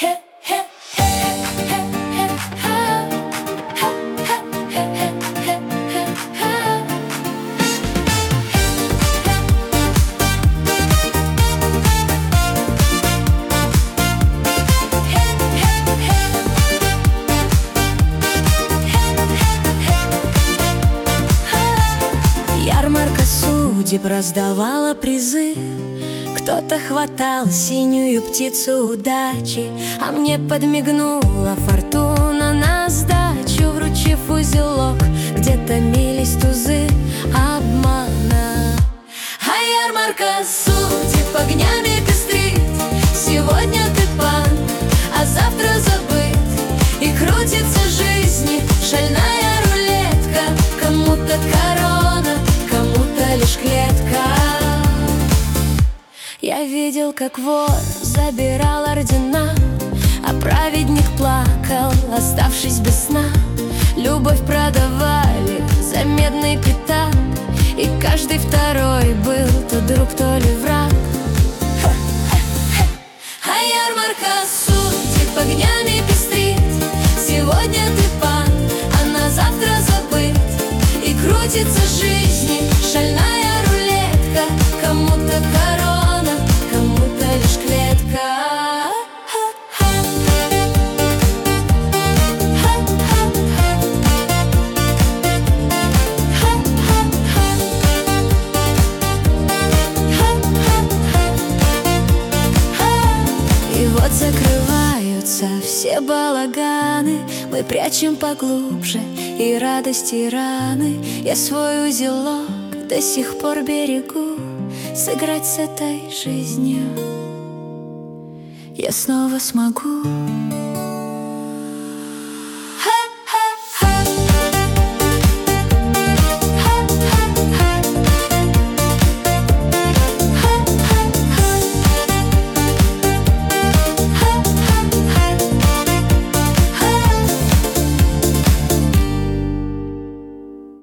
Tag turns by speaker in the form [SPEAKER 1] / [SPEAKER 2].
[SPEAKER 1] Ярмарка судеб раздавала призы. Кто-то хватал синюю птицу удачи, а мне подмигнула фортуна на сдачу, вручив узелок, где томились тузы обмана. А ярмарка судеб огнями пестрит. Сегодня ты пан, а завтра забыт. И крутится жизни шальная рулетка. Кому-то корона, кому-то лишь клетка. Я видел, как вор забирал ордена, а праведник плакал, оставшись без сна. Любовь продавали за медный пятак, и каждый второй был то друг, то ли враг. А ярмарка судеб огнями пестрит. Сегодня ты пан, а на завтра забыт. И крутится жизни шальная рулетка. Кому-то корона, кому-то лишь клетка. И вот закрываются все балаганы, мы прячем поглубже и радости, и раны. Я свой узелок до сих пор берегу. Сыграть с этой жизнью я снова смогу.